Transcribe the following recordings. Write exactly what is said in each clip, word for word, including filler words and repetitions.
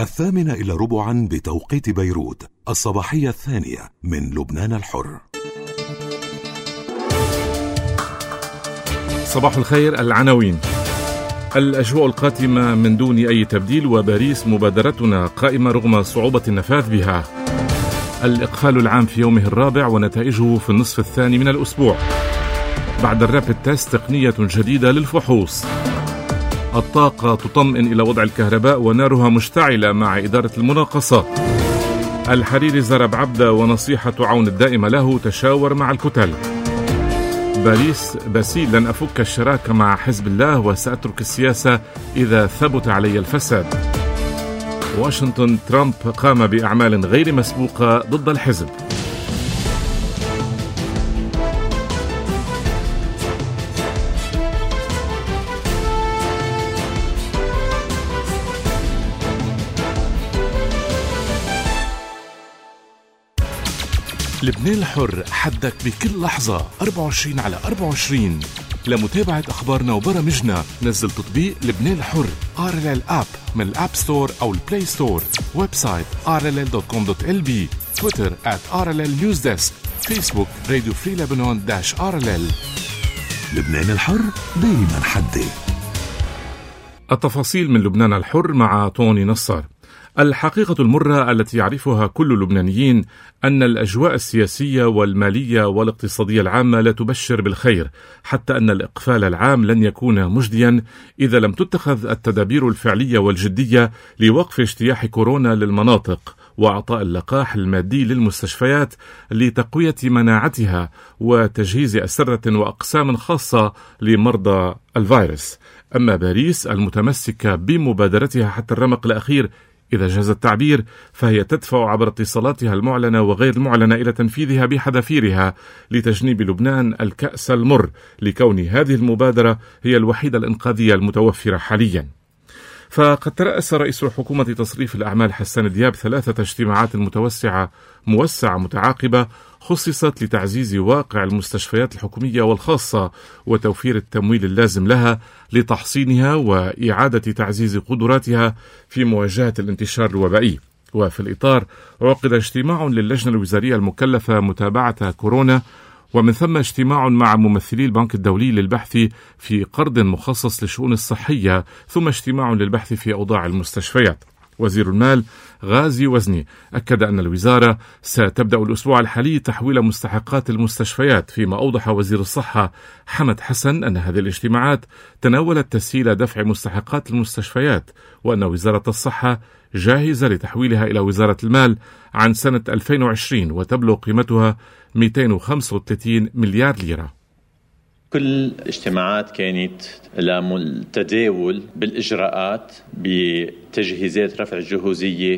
الثامنة إلى ربعا بتوقيت بيروت، الصباحية الثانية من لبنان الحر. صباح الخير. العناوين: الأجواء القاتمة من دون أي تبديل، وباريس مبادرتنا قائمة رغم صعوبة النفاذ بها. الإقفال العام في يومه الرابع ونتائجه في النصف الثاني من الأسبوع. بعد الرابid تيست تقنية جديدة للفحوص. الطاقة تطمئن إلى وضع الكهرباء ونارها مشتعلة مع إدارة المناقصات. الحريري زرب عبدة ونصيحة عون الدائمة له تشاور مع الكتل. باريس باسيل: لن أفك الشراكة مع حزب الله وسأترك السياسة إذا ثبت علي الفساد. واشنطن: ترامب قام بأعمال غير مسبوقة ضد الحزب. لبنان الحر، حدك بكل لحظة أربعة وعشرين على أربعة وعشرين. لمتابعة أخبارنا وبرامجنا نزل تطبيق لبنان الحر آر إل إل آب من الآب ستور أو البلاي ستور. ويب سايت آر إل إل دوت كوم دوت إل بي. تويتر آت آر إل إل نيوز ديسك. فيسبوك راديو فري لبنان داش آر إل إل. لبنان الحر دايما حدي. التفاصيل من لبنان الحر مع طوني نصار. الحقيقة المرة التي يعرفها كل اللبنانيين أن الأجواء السياسية والمالية والاقتصادية العامة لا تبشر بالخير، حتى أن الإقفال العام لن يكون مجديا إذا لم تتخذ التدابير الفعلية والجدية لوقف اجتياح كورونا للمناطق وإعطاء اللقاح المادي للمستشفيات لتقوية مناعتها وتجهيز أسرة وأقسام خاصة لمرضى الفيروس. أما باريس المتمسكة بمبادرتها حتى الرمق الأخير إذا جاز التعبير، فهي تدفع عبر اتصالاتها المعلنة وغير المعلنة إلى تنفيذها بحذافيرها لتجنيب لبنان الكأس المر، لكون هذه المبادرة هي الوحيدة الإنقاذية المتوفرة حاليا. فقد ترأس رئيس حكومة تصريف الأعمال حسان دياب ثلاثة اجتماعات متوسعة موسعة متعاقبة خصصت لتعزيز واقع المستشفيات الحكومية والخاصة وتوفير التمويل اللازم لها لتحصينها وإعادة تعزيز قدراتها في مواجهة الانتشار الوبائي. وفي الإطار عقد اجتماع للجنة الوزارية المكلفة متابعة كورونا، ومن ثم اجتماع مع ممثلي البنك الدولي للبحث في قرض مخصص للشؤون الصحية، ثم اجتماع للبحث في أوضاع المستشفيات. وزير المال غازي وزني أكد أن الوزارة ستبدأ الأسبوع الحالي تحويل مستحقات المستشفيات، فيما أوضح وزير الصحة حمد حسن أن هذه الاجتماعات تناولت تسهيل دفع مستحقات المستشفيات، وأن وزارة الصحة جاهزة لتحويلها إلى وزارة المال عن سنة ألفين وعشرين وتبلغ قيمتها مئتين وخمسة وثلاثين مليار ليرة. كل اجتماعات كانت للتداول بالإجراءات بتجهيزات رفع الجهوزية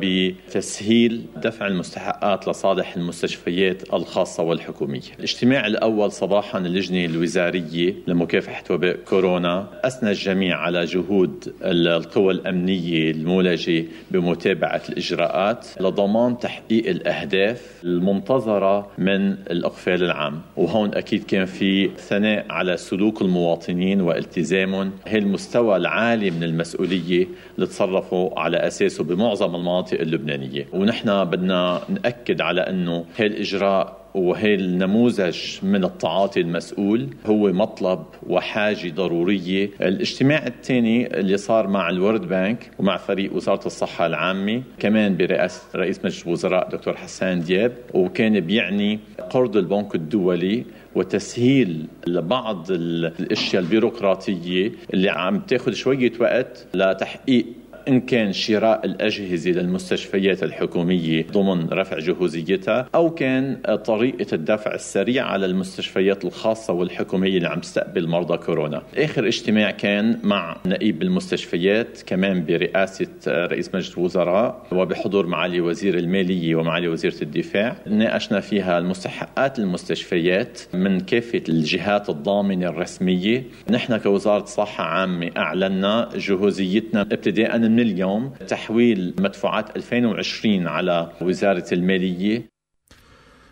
وبتسهيل دفع المستحقات لصالح المستشفيات الخاصة والحكومية. الاجتماع الأول صباحا اللجنة الوزارية لمكافحة وباء كورونا أثنى الجميع على جهود القوى الأمنية المولجة بمتابعة الإجراءات لضمان تحقيق الأهداف المنتظرة من الإقفال العام. وهون أكيد كان في ثناء على سلوك المواطنين والتزامهم، هي المستوى العالي من المسؤولية اللي تصرفوا على أساسه بمعظم المناطق اللبنانية. ونحن بدنا نأكد على أنه هي الإجراء وهي النموذج من التعاطي المسؤول هو مطلب وحاجة ضرورية. الاجتماع الثاني اللي صار مع الورد بانك ومع فريق وزارة الصحة العامة كمان برئاسة رئيس مجلس الوزراء دكتور حسان دياب، وكان بيعني قرض البنك الدولي وتسهيل لبعض الاشياء البيروقراطية اللي عم تاخد شوية وقت لتحقيق إن كان شراء الأجهزة للمستشفيات الحكومية ضمن رفع جهوزيتها، أو كان طريقة الدفع السريع على المستشفيات الخاصة والحكومية اللي عم تستقبل مرضى كورونا. آخر اجتماع كان مع نقيب المستشفيات كمان برئاسة رئيس مجلس الوزراء وبحضور معالي وزير المالية ومعالي وزيرة الدفاع. ناقشنا فيها المستحقات المستشفيات من كافة الجهات الضامنة الرسمية. نحن كوزارة صحة عامة أعلنا جهوزيتنا ابتداء من اليوم تحويل مدفوعات ألفين وعشرين على وزارة المالية.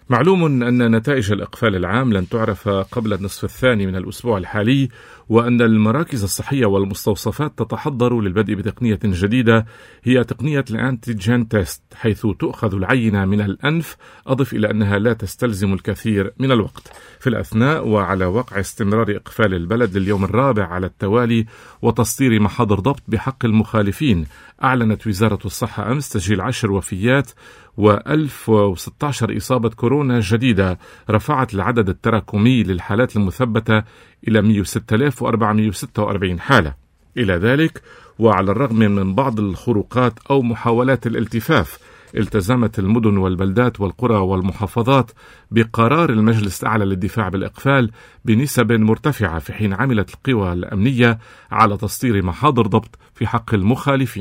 معلوم أن نتائج الإقفال العام لن تعرف قبل النصف الثاني من الأسبوع الحالي، وأن المراكز الصحية والمستوصفات تتحضر للبدء بتقنية جديدة هي تقنية الأنتيجين تيست، حيث تؤخذ العينة من الأنف، أضف إلى أنها لا تستلزم الكثير من الوقت. في الأثناء وعلى وقع استمرار إقفال البلد لليوم الرابع على التوالي وتصدير محاضر ضبط بحق المخالفين، أعلنت وزارة الصحة أمس تسجيل عشر وفيات وألف وستة عشر إصابة كورونا جديدة، رفعت العدد التراكمي للحالات المثبتة إلى مئة وستة آلاف وأربعمئة وستة وأربعين حالة. إلى ذلك، وعلى الرغم من بعض الخروقات أو محاولات الالتفاف، التزمت المدن والبلدات والقرى والمحافظات بقرار المجلس الأعلى للدفاع بالإقفال بنسب مرتفعة، في حين عملت القوى الأمنية على تصدير محاضر ضبط في حق المخالفين.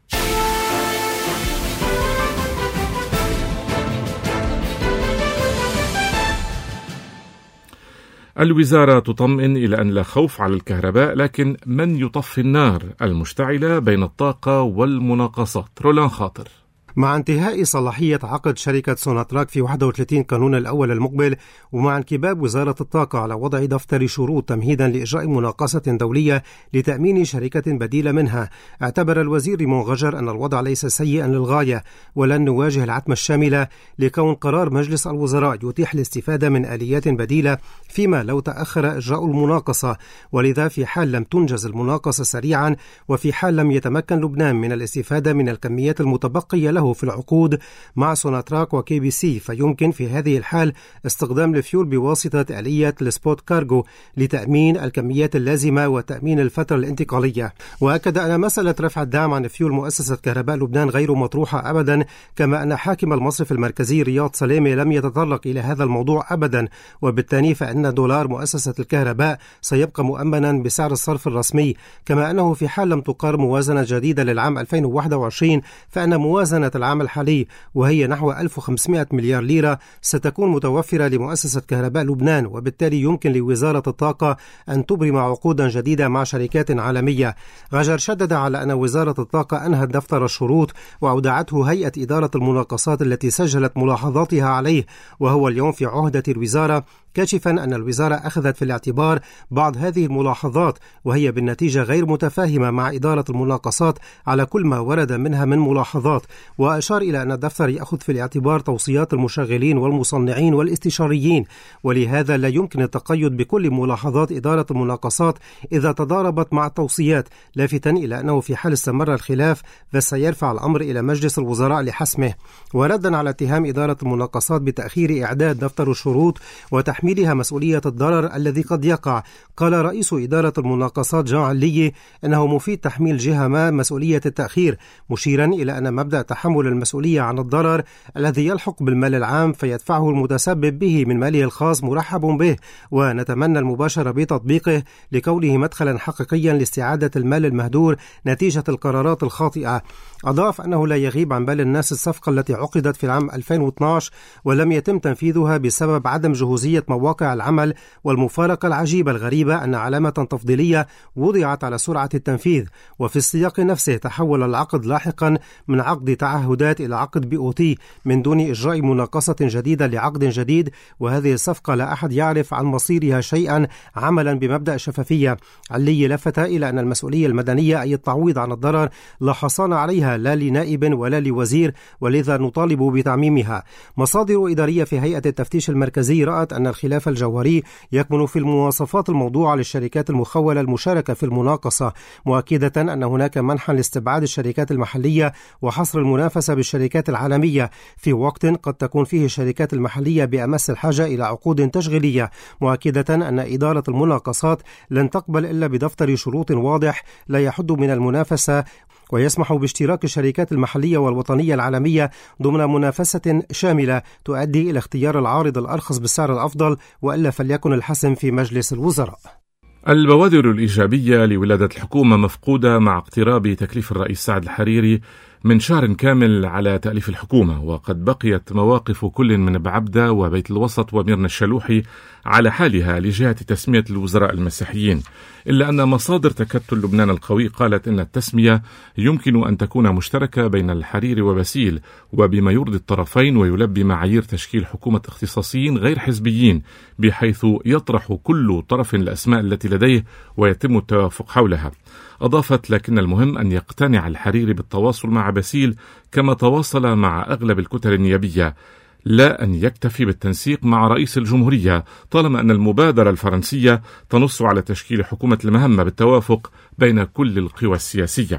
الوزارة تطمئن إلى أن لا خوف على الكهرباء، لكن من يطفي النار المشتعلة بين الطاقة والمناقصات؟ رولان خاطر. مع انتهاء صلاحية عقد شركة سوناتراك في واحد وثلاثين كانون الأول المقبل، ومع انكباب وزارة الطاقة على وضع دفتر شروط تمهيدا لإجراء مناقصة دولية لتأمين شركة بديلة منها، اعتبر الوزير ريمون غجر أن الوضع ليس سيئا للغاية، ولن نواجه العتمة الشاملة لكون قرار مجلس الوزراء يتيح الاستفادة من آليات بديلة فيما لو تأخر إجراء المناقصة. ولذا في حال لم تنجز المناقصة سريعا، وفي حال لم يتمكن لبنان من الاستفادة من الكميات المتبقية له في العقود مع سوناتراك وكي بي سي، فيمكن في هذه الحال استخدام الفيول بواسطة آلية السبوت كارغو لتأمين الكميات اللازمة وتأمين الفترة الانتقالية. وأكد أن مسألة رفع الدعم عن فيول مؤسسة كهرباء لبنان غير مطروحة أبدا، كما أن حاكم المصرف المركزي رياض سلامة لم يتطرق إلى هذا الموضوع أبدا، وبالتالي فإن دولار مؤسسة الكهرباء سيبقى مؤمنا بسعر الصرف الرسمي. كما أنه في حال لم تقر موازنة جديدة للعام ألفين وواحد وعشرين، فإن موازنة العام الحالي وهي نحو ألف وخمسمئة مليار ليرة ستكون متوفرة لمؤسسة كهرباء لبنان، وبالتالي يمكن لوزارة الطاقة أن تبرم عقودا جديدة مع شركات عالمية. غجر شدد على أن وزارة الطاقة أنهت دفتر الشروط وأودعته هيئة إدارة المناقصات التي سجلت ملاحظاتها عليه، وهو اليوم في عهدة الوزارة، كاشفا أن الوزارة أخذت في الاعتبار بعض هذه الملاحظات، وهي بالنتيجة غير متفاهمة مع إدارة المناقصات على كل ما ورد منها من ملاحظات. وأشار إلى أن الدفتر يأخذ في الاعتبار توصيات المشغلين والمصنعين والاستشاريين، ولهذا لا يمكن التقيد بكل ملاحظات إدارة المناقصات إذا تضاربت مع التوصيات، لافتا إلى أنه في حال استمر الخلاف فسيرفع الأمر إلى مجلس الوزراء لحسمه. وردا على اتهام إدارة المناقصات بتأخير إعداد دفتر الشروط وتحميلها مسؤولية الضرر الذي قد يقع، قال رئيس إدارة المناقصات جان علي أنه مفيد تحميل جهة ما مسؤولية التأخير، مشيرا إلى أن مبدأ تحمل المسؤولية عن الضرر الذي يلحق بالمال العام فيدفعه المتسبب به من ماله الخاص مرحب به، ونتمنى المباشرة بتطبيقه لكونه مدخلا حقيقيا لاستعادة المال المهدور نتيجة القرارات الخاطئة. أضاف أنه لا يغيب عن بال الناس الصفقة التي عقدت في العام ألفين واثني عشر ولم يتم تنفيذها بسبب عدم جهوزية مواقع العمل، والمفارقة العجيبة الغريبة أن علامة تفضيلية وضعت على سرعة التنفيذ، وفي السياق نفسه تحول العقد لاحقا من عقد تعهدات إلى عقد بي أو تي من دون إجراء مناقصة جديدة لعقد جديد، وهذه الصفقة لا أحد يعرف عن مصيرها شيئا عملا بمبدأ الشفافية. علي لفت إلى أن المسؤولية المدنية أي التعويض عن الضرر لا حصان عليها لا لنائب ولا لوزير، ولذا نطالب بتعميمها. مصادر إدارية في هيئة التفتيش المركزي رأت أن الخلاف الجوهري يكمن في المواصفات الموضوعة للشركات المخولة المشاركة في المناقصة، مؤكدة أن هناك منحا لاستبعاد الشركات المحلية وحصر المنافسة بالشركات العالمية في وقت قد تكون فيه الشركات المحلية بأمس الحاجة إلى عقود تشغيلية، مؤكدة أن إدارة المناقصات لن تقبل إلا بدفتر شروط واضح لا يحد من المنافسة ويسمح باشتراك الشركات المحلية والوطنية العالمية ضمن منافسة شاملة تؤدي إلى اختيار العارض الأرخص بالسعر الأفضل، وإلا فليكن الحسم في مجلس الوزراء. البوادر الإيجابية لولادة الحكومة مفقودة مع اقتراب تكليف الرئيس سعد الحريري من شهر كامل على تأليف الحكومة، وقد بقيت مواقف كل من بعبدة وبيت الوسط وميرنا الشلوحي على حالها لجهة تسمية الوزراء المسيحيين، إلا أن مصادر تكتل لبنان القوي قالت إن التسمية يمكن أن تكون مشتركة بين الحريري وباسيل وبما يرضي الطرفين ويلبي معايير تشكيل حكومة اختصاصيين غير حزبيين، بحيث يطرح كل طرف الأسماء التي لديه ويتم التوافق حولها. أضافت لكن المهم أن يقتنع الحريري بالتواصل مع باسيل كما تواصل مع أغلب الكتل النيابية، لا أن يكتفي بالتنسيق مع رئيس الجمهورية، طالما أن المبادرة الفرنسية تنص على تشكيل حكومة المهمة بالتوافق بين كل القوى السياسية.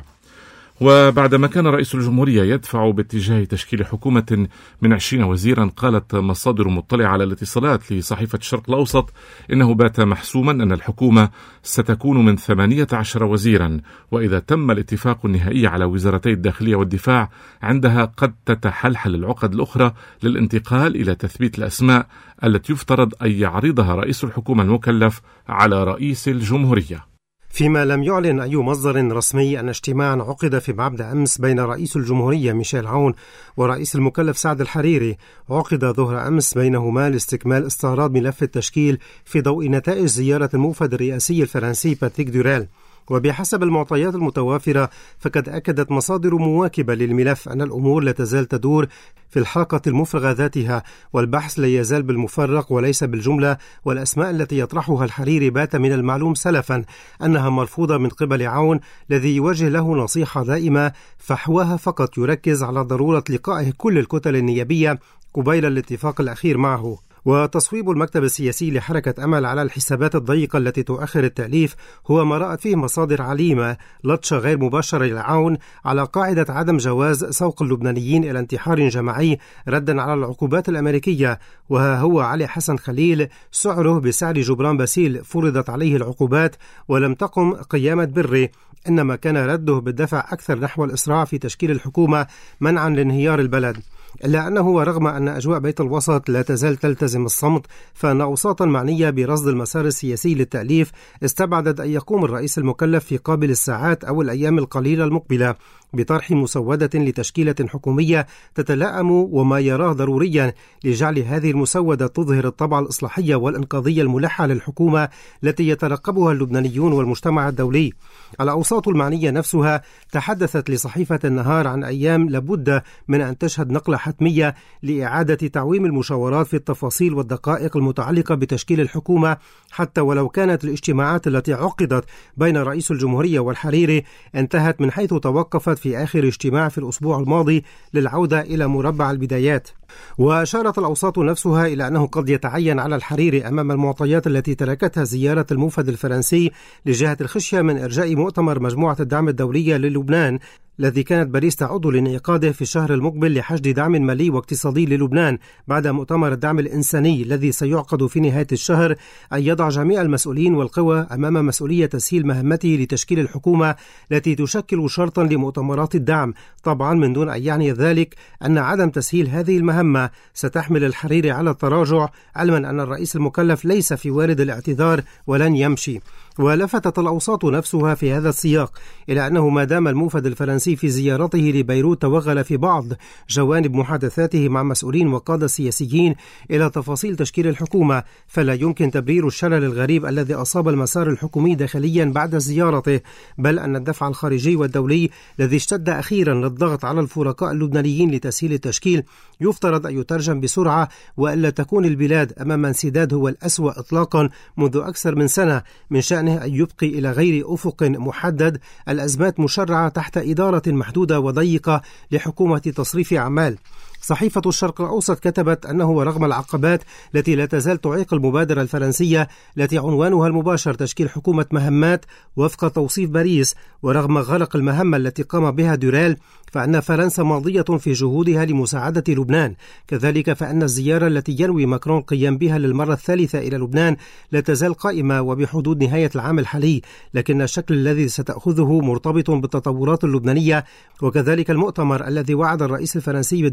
وبعدما كان رئيس الجمهورية يدفع باتجاه تشكيل حكومة من عشرين وزيرا، قالت مصادر مطلعة على الاتصالات لصحيفة الشرق الأوسط إنه بات محسوما أن الحكومة ستكون من ثمانية عشر وزيرا، وإذا تم الاتفاق النهائي على وزارتي الداخلية والدفاع عندها قد تتحلحل العقد الأخرى للانتقال إلى تثبيت الأسماء التي يفترض أن يعرضها رئيس الحكومة المكلف على رئيس الجمهورية. فيما لم يعلن أي مصدر رسمي أن اجتماعا عقد في معبد أمس بين رئيس الجمهورية ميشيل عون ورئيس المكلف سعد الحريري، عقد ظهر أمس بينهما لاستكمال استعراض ملف التشكيل في ضوء نتائج زيارة الموفد الرئاسي الفرنسي باتريك دوريل. وبحسب المعطيات المتوافرة فقد أكدت مصادر مواكبة للملف أن الأمور لا تزال تدور في الحلقة المفرغة ذاتها، والبحث لا يزال بالمفرق وليس بالجملة، والأسماء التي يطرحها الحريري بات من المعلوم سلفا أنها مرفوضة من قبل عون، الذي يوجه له نصيحة دائمة فحواها فقط يركز على ضرورة لقائه كل الكتل النيابية قبيل الاتفاق الأخير معه. وتصويب المكتب السياسي لحركة أمل على الحسابات الضيقة التي تؤخر التأليف هو ما رأت فيه مصادر عليمة لطشة غير مباشرة للعون على قاعدة عدم جواز سوق اللبنانيين إلى انتحار جماعي ردا على العقوبات الأمريكية. وها هو علي حسن خليل سعره بسعر جبران باسيل فرضت عليه العقوبات ولم تقم قيامة بره، إنما كان رده بالدفع أكثر نحو الإسراع في تشكيل الحكومة منعا لانهيار البلد. إلا أنه رغم أن أجواء بيت الوسط لا تزال تلتزم الصمت، فإن أوساطا معنية برصد المسار السياسي للتأليف استبعدت أن يقوم الرئيس المكلف في قابل الساعات أو الأيام القليلة المقبلة بطرح مسودة لتشكيلة حكومية تتلائم وما يراه ضروريا لجعل هذه المسودة تظهر الطبع الإصلاحية والإنقاذية الملحة للحكومة التي يترقبها اللبنانيون والمجتمع الدولي. الأوساط المعنية نفسها تحدثت لصحيفة النهار عن أيام لابد من أن تشهد نقلة حتمية لإعادة تعويم المشاورات في التفاصيل والدقائق المتعلقة بتشكيل الحكومة، حتى ولو كانت الاجتماعات التي عقدت بين رئيس الجمهورية والحريري انتهت من حيث توقفت في آخر اجتماع في الأسبوع الماضي للعودة إلى مربع البدايات. وأشارت الأوساط نفسها إلى أنه قد يتعين على الحريري أمام المعطيات التي تركتها زيارة الموفد الفرنسي لجهة الخشية من إرجاء مؤتمر مجموعة الدعم الدولية للبنان الذي كانت باريس تعود لانعقاده في الشهر المقبل لحشد دعم مالي واقتصادي للبنان بعد مؤتمر الدعم الإنساني الذي سيعقد في نهاية الشهر، أن يضع جميع المسؤولين والقوى أمام مسؤولية تسهيل مهمته لتشكيل الحكومة التي تشكل شرطا لمؤتمرات الدعم، طبعا من دون أن يعني ذلك أن عدم تسهيل هذه المهمة ستحمل الحريري على التراجع، علما أن الرئيس المكلف ليس في وارد الاعتذار ولن يمشي. ولفتت الأوساط نفسها في هذا السياق إلى أنه ما دام الموفد الفرنسي في زيارته لبيروت توغل في بعض جوانب محادثاته مع مسؤولين وقادة سياسيين إلى تفاصيل تشكيل الحكومة، فلا يمكن تبرير الشلل الغريب الذي أصاب المسار الحكومي داخليا بعد زيارته، بل أن الدفع الخارجي والدولي الذي اشتد أخيرا للضغط على الفرقاء اللبنانيين لتسهيل التشكيل يفترض أن يترجم بسرعة، وألا تكون البلاد أمام انسداد هو الأسوأ إطلاقا منذ أكثر من سنة، من شأنه أن يبقي إلى غير أفق محدد الأزمات مشرعة تحت إدارة محدودة وضيقة لحكومة تصريف أعمال. صحيفة الشرق الأوسط كتبت أنه رغم العقبات التي لا تزال تعيق المبادرة الفرنسية التي عنوانها المباشر تشكيل حكومة مهمات وفق توصيف باريس، ورغم غلق المهمة التي قام بها دوريل، فإن فرنسا ماضية في جهودها لمساعدة لبنان. كذلك فإن الزيارة التي ينوي ماكرون القيام بها للمرة الثالثة إلى لبنان لا تزال قائمة وبحدود نهاية العام الحالي، لكن الشكل الذي ستأخذه مرتبط بالتطورات اللبنانية، وكذلك المؤتمر الذي وعد الرئيس الفرنسي بالدعوة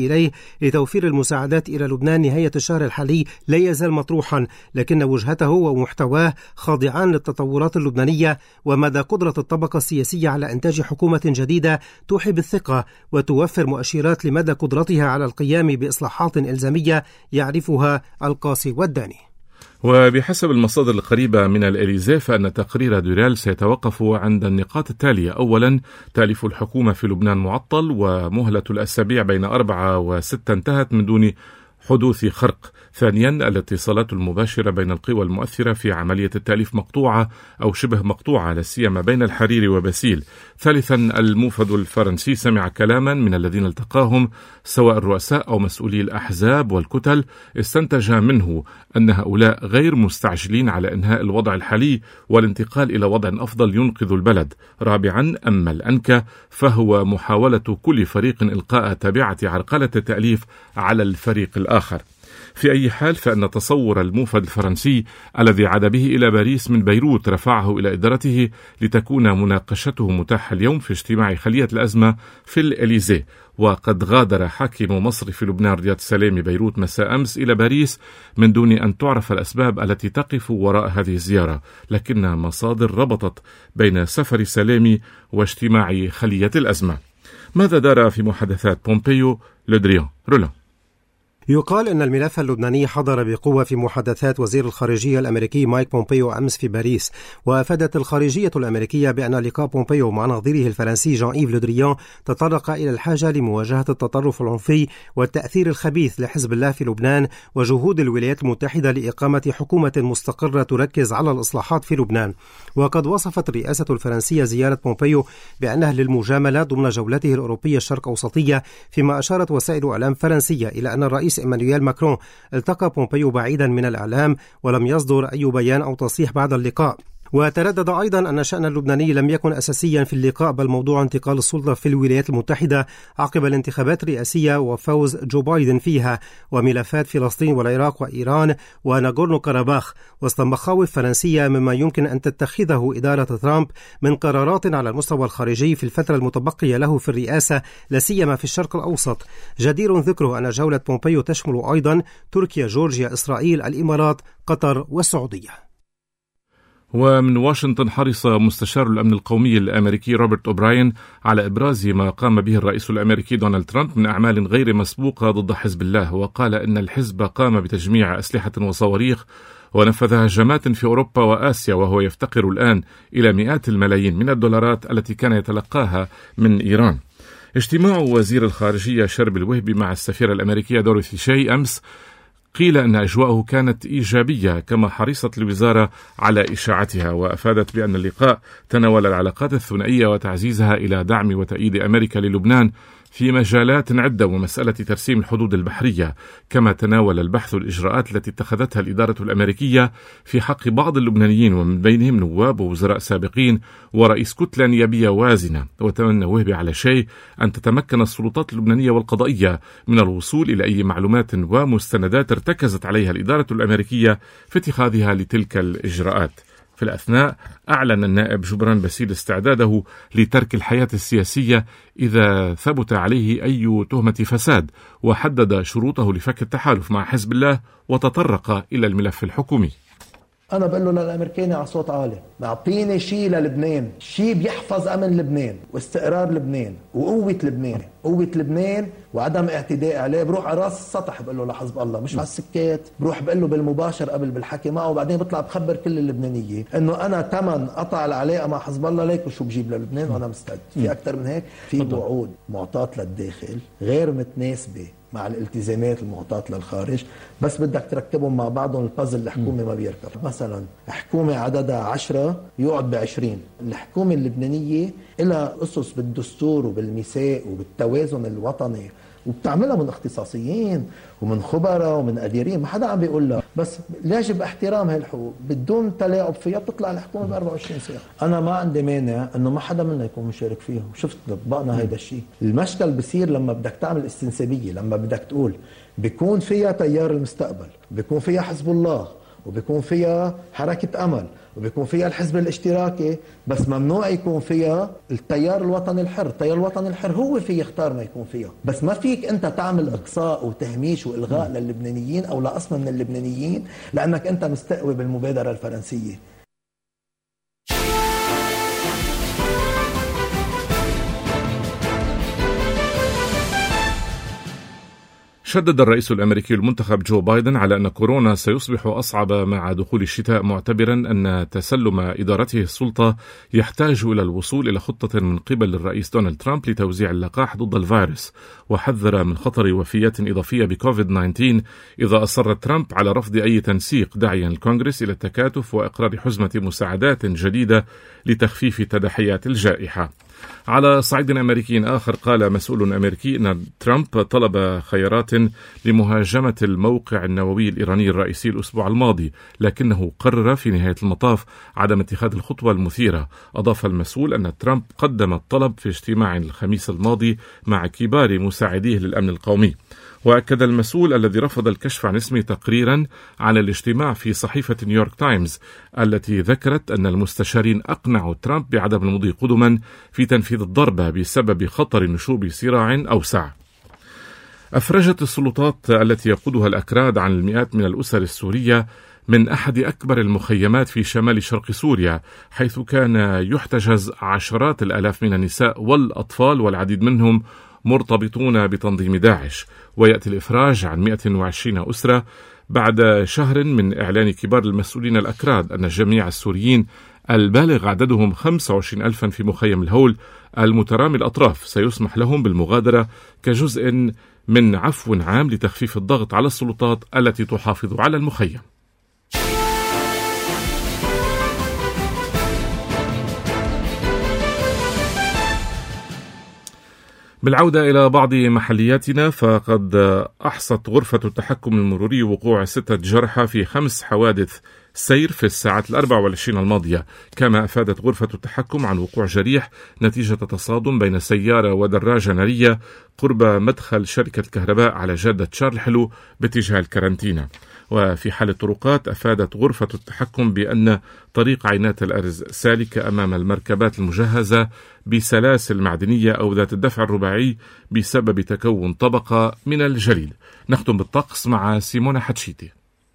إليه لتوفير المساعدات إلى لبنان نهاية الشهر الحالي لا يزال مطروحا، لكن وجهته ومحتواه خاضعان للتطورات اللبنانية ومدى قدرة الطبقة السياسية على إنتاج حكومة جديدة توحي بالثقة وتوفر مؤشرات لمدى قدرتها على القيام بإصلاحات إلزامية يعرفها القاصي والداني. وبحسب المصادر القريبة من الإليزيه فإن تقرير دوريل سيتوقف عند النقاط التالية: أولا، تأليف الحكومة في لبنان معطل ومهلة الأسابيع بين أربعة وستة انتهت من دون حدوث خرق. ثانيا، الاتصالات المباشرة بين القوى المؤثرة في عملية التأليف مقطوعة أو شبه مقطوعة، لا سيما بين الحريري وباسيل. ثالثا، الموفد الفرنسي سمع كلاما من الذين التقاهم سواء الرؤساء أو مسؤولي الأحزاب والكتل استنتج منه أن هؤلاء غير مستعجلين على إنهاء الوضع الحالي والانتقال إلى وضع أفضل ينقذ البلد. رابعا، أما الأنكى فهو محاولة كل فريق إلقاء تبعة عرقلة التأليف على الفريق الآخر. في أي حال فإن تصور الموفد الفرنسي الذي عاد به إلى باريس من بيروت رفعه إلى إدارته لتكون مناقشته متاحة اليوم في اجتماع خلية الأزمة في الإليزيه. وقد غادر حاكم مصر في لبنان رياض سلامي بيروت مساء أمس إلى باريس من دون أن تعرف الأسباب التي تقف وراء هذه الزيارة، لكن مصادر ربطت بين سفر سلامي واجتماع خلية الأزمة. ماذا دار في محادثات بومبيو لودريان؟ رولا. يقال أن الملف اللبناني حضر بقوة في محادثات وزير الخارجية الأمريكي مايك بومبيو أمس في باريس. وأفادت الخارجية الأمريكية بأن لقاء بومبيو مع نظيره الفرنسي جان إيف لودريان تطرق إلى الحاجة لمواجهة التطرف العنفي والتأثير الخبيث لحزب الله في لبنان وجهود الولايات المتحدة لإقامة حكومة مستقرة تركز على الإصلاحات في لبنان. وقد وصفت الرئاسة الفرنسية زيارة بومبيو بأنها للمجاملة ضمن جولته الأوروبية الشرق أوسطية، فيما أشارت وسائل إعلام فرنسية إلى أن الرئيس إيمانويل ماكرون التقى بومبيو بعيدا من الإعلام ولم يصدر أي بيان أو تصريح بعد اللقاء. وتردد أيضا أن الشأن اللبناني لم يكن أساسيا في اللقاء، بل موضوع انتقال السلطة في الولايات المتحدة عقب الانتخابات الرئاسية وفوز جو بايدن فيها، وملفات فلسطين والعراق وإيران وناغورنو كاراباخ، وسط مخاوف فرنسية مما يمكن أن تتخذه إدارة ترامب من قرارات على المستوى الخارجي في الفترة المتبقية له في الرئاسة، لا سيما في الشرق الأوسط. جدير ذكره أن جولة بومبيو تشمل أيضا تركيا، جورجيا، إسرائيل، الإمارات، قطر والسعودية. ومن واشنطن حرص مستشار الأمن القومي الأمريكي روبرت أوبراين على إبراز ما قام به الرئيس الأمريكي دونالد ترامب من أعمال غير مسبوقة ضد حزب الله، وقال إن الحزب قام بتجميع أسلحة وصواريخ ونفذ هجمات في أوروبا وآسيا، وهو يفتقر الآن إلى مئات الملايين من الدولارات التي كان يتلقاها من إيران. اجتماع وزير الخارجية شرب الوهبي مع السفيرة الأمريكية دوريثي شاي أمس قيل أن أجواءه كانت إيجابية، كما حرصت الوزارة على إشاعتها، وأفادت بأن اللقاء تناول العلاقات الثنائية وتعزيزها إلى دعم وتأييد أمريكا للبنان في مجالات عدة ومسألة ترسيم الحدود البحرية، كما تناول البحث الإجراءات التي اتخذتها الإدارة الأمريكية في حق بعض اللبنانيين ومن بينهم نواب ووزراء سابقين ورئيس كتلة نيابية وازنة. وتمنى وهبي على شيء أن تتمكن السلطات اللبنانية والقضائية من الوصول إلى أي معلومات ومستندات ارتكزت عليها الإدارة الأمريكية في اتخاذها لتلك الإجراءات. في الأثناء أعلن النائب جبران باسيل استعداده لترك الحياة السياسية إذا ثبت عليه أي تهمة فساد، وحدد شروطه لفك التحالف مع حزب الله وتطرق إلى الملف الحكومي. أنا بقول له للأمريكاني على صوت عالي، معطيني شيء للبنان، شيء بيحفظ أمن لبنان واستقرار لبنان وقوة لبنان، قوة لبنان وعدم اعتداء عليه. بروح على راس السطح بقول له لحزب الله، مش على السكات. بروح بقول له بالمباشر قبل بالحكي معه، وبعدين بطلع بخبر كل اللبنانية إنه أنا تمن قطع العلاقة مع حزب الله ليك وشو بجيب للبنان وأنا مستعد. في أكثر من هيك، في وعود معطاة للداخل غير متناسبة مع الالتزامات المعطاة للخارج، بس بدك تركبهم مع بعضهم. البازل الحكومة ما بيركب. مثلا حكومة عددها عشرة يقعد بعشرين. الحكومة اللبنانية لها أسس بالدستور وبالميثاق وبالتوازن الوطني، وبتعملها من اختصاصيين ومن خبراء ومن قديرين، ما حدا عم بيقول لها، بس يجب احترام هاي الحقوق بدون تلاعب فيها. بتطلع الحكومه ب أربعة وعشرين ساعه. انا ما عندي مانع انه ما حدا منا يكون مشارك فيهم. شفت طبقنا هيدا الشيء. المشكل بصير لما بدك تعمل استنسابيه، لما بدك تقول بيكون فيها تيار المستقبل، بيكون فيها حزب الله وبيكون فيها حركة أمل وبيكون فيها الحزب الاشتراكي، بس ممنوع يكون فيها التيار الوطني الحر. التيار الوطني الحر هو في يختار ما يكون فيها، بس ما فيك أنت تعمل إقصاء وتهميش وإلغاء للبنانيين أو لأصل من اللبنانيين لأنك أنت مستقوي بالمبادرة الفرنسية. شدد الرئيس الأمريكي المنتخب جو بايدن على أن كورونا سيصبح أصعب مع دخول الشتاء، معتبرا أن تسلم إدارته السلطة يحتاج إلى الوصول إلى خطة من قبل الرئيس دونالد ترامب لتوزيع اللقاح ضد الفيروس، وحذر من خطر وفيات إضافية بكوفيد تسعة عشر إذا أصر ترامب على رفض أي تنسيق، داعيا الكونغرس إلى التكاتف وإقرار حزمة مساعدات جديدة لتخفيف تداعيات الجائحة. على صعيد أمريكي آخر، قال مسؤول أمريكي أن ترامب طلب خيارات لمهاجمة الموقع النووي الإيراني الرئيسي الأسبوع الماضي، لكنه قرر في نهاية المطاف عدم اتخاذ الخطوة المثيرة. أضاف المسؤول أن ترامب قدم الطلب في اجتماع الخميس الماضي مع كبار مساعديه للأمن القومي. وأكد المسؤول الذي رفض الكشف عن اسمه تقريرا عن الاجتماع في صحيفة نيويورك تايمز التي ذكرت أن المستشارين أقنعوا ترامب بعدم المضي قدما في تنفيذ الضربة بسبب خطر نشوب صراع أوسع. أفرجت السلطات التي يقودها الأكراد عن المئات من الأسر السورية من أحد أكبر المخيمات في شمال شرق سوريا، حيث كان يحتجز عشرات الآلاف من النساء والأطفال، والعديد منهم مرتبطون بتنظيم داعش. ويأتي الإفراج عن مئة وعشرين أسرة بعد شهر من إعلان كبار المسؤولين الأكراد أن جميع السوريين البالغ عددهم خمسة وعشرين ألفا في مخيم الهول المترامي الأطراف سيسمح لهم بالمغادرة كجزء من عفو عام لتخفيف الضغط على السلطات التي تحافظ على المخيم. بالعودة إلى بعض محلياتنا، فقد أحصت غرفة التحكم المروري وقوع ستة جرحى في خمس حوادث سير في الساعات الأربع والعشرين الماضية. كما أفادت غرفة التحكم عن وقوع جريح نتيجة تصادم بين سيارة ودراجة نارية قرب مدخل شركة الكهرباء على جادة شارل حلو باتجاه الكارنتينا. وفي حال الطرقات، أفادت غرفة التحكم بأن طريق عينات الأرز سالك أمام المركبات المجهزة بسلاسل معدنية أو ذات الدفع الرباعي بسبب تكون طبقة من الجليد. نختم بالطقس مع سيمونا حتشيتي.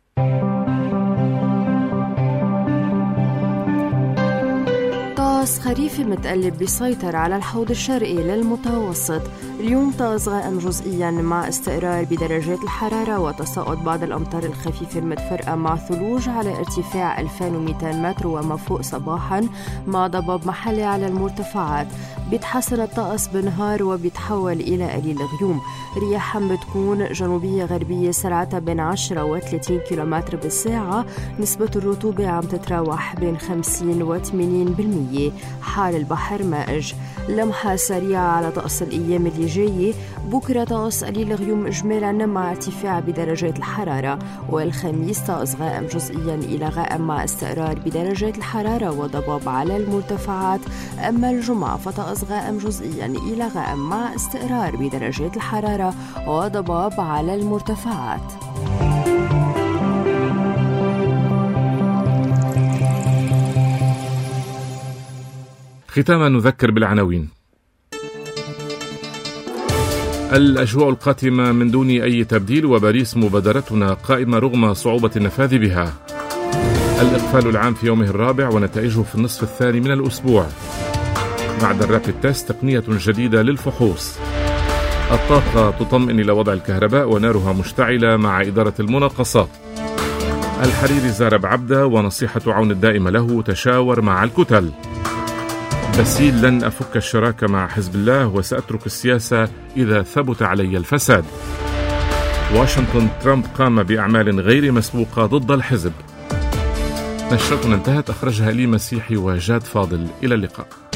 طقس خريفي متقلب بيسيطر على الحوض الشرقي للمتوسط. اليوم طقس غائم جزئيا مع استقرار بدرجات الحرارة وتساقط بعض الأمطار الخفيفة المتفرقة مع ثلوج على ارتفاع ألفين ومئتين متر وما فوق صباحا مع ضباب محلي على المرتفعات. بيتحسن الطقس بالنهار وبيتحول إلى قليل غيوم. رياح بتكون جنوبية غربية سرعتها بين عشرة وثلاثين كيلومتر بالساعة. نسبة الرطوبة عم تتراوح بين خمسين وثمانين بالمية. حال البحر مائج. لمحة سريعة على طقس الأيام اللي جاية. بكرة طقس قليل غيوم إجمالا مع ارتفاع بدرجات الحرارة، والخميس طقس غائم جزئيا إلى غائم مع استقرار بدرجات الحرارة وضباب على المرتفعات. أما الجمعة فطقس غائم جزئيا إلى غائم مع استقرار بدرجات الحرارة وضباب على المرتفعات. ختاما نذكر بالعناوين. الأجواء القاتمة من دون أي تبديل، وباريس مبادرتنا قائمة رغم صعوبة النفاذ بها. الإقفال العام في يومه الرابع ونتائجه في النصف الثاني من الأسبوع. بعد الرابيد تيست تقنية جديدة للفحوص. الطاقة تطمئن إلى وضع الكهرباء ونارها مشتعلة مع إدارة المناقصات. الحريري زار بعبدة ونصيحة عون الدائمة له تشاور مع الكتل. بسيل لن أفك الشراكة مع حزب الله وسأترك السياسة إذا ثبت علي الفساد. واشنطن، ترامب قام بأعمال غير مسبوقة ضد الحزب. نشرتنا انتهت، أخرجها لي مسيحي وجاد فاضل. إلى اللقاء.